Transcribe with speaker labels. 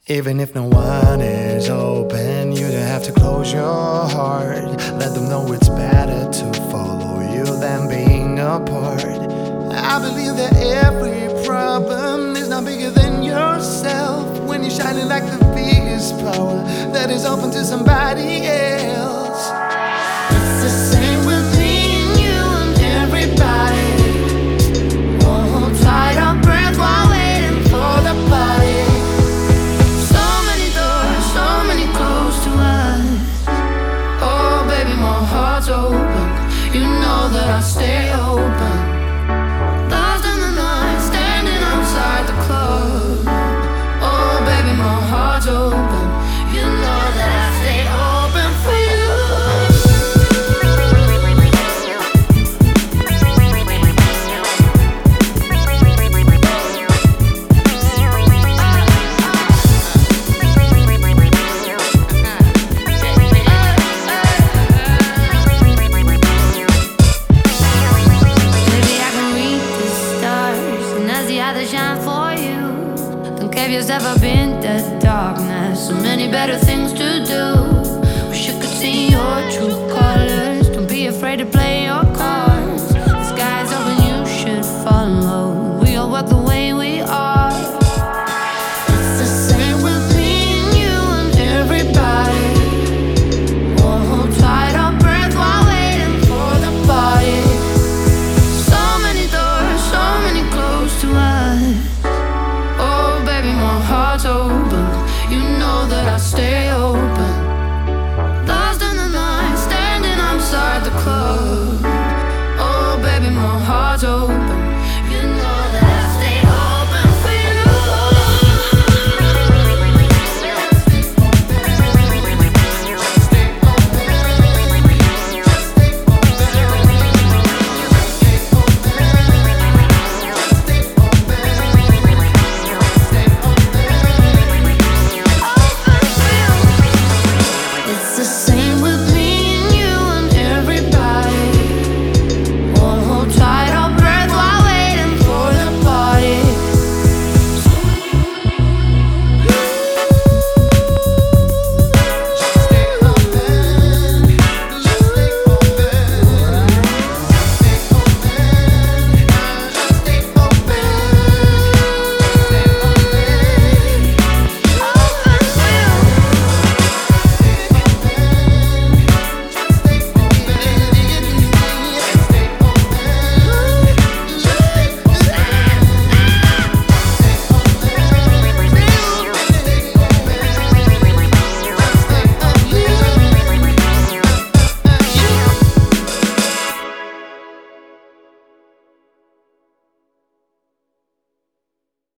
Speaker 1: Even if no one is open, you don't have to close your heart. Let them know it's better to follow you than being apart. I believe that every problem is not bigger than yourself. When you're shining like the biggest power that is open to somebody else. It's the same with me and you and everybody. Won't hold tight our breath while waiting for the party. So many doors, so many close to us. Oh baby, my heart's open. You know that I stay open. Lost in the night, standing outside the club. Oh baby, my heart's open. You know that I stay open for you. Shine for you. Don't care if you've ever been the darkness. So many better things to do. Wish you could see your true colors. Don't be afraid to play your cards. The sky's open, you should follow. We all work the way we are. It's the same with me and you and everybody. Won't hold tight our breath while waiting for the party. So many doors, so many close to us. Oh baby, my heart's open. You know that I stay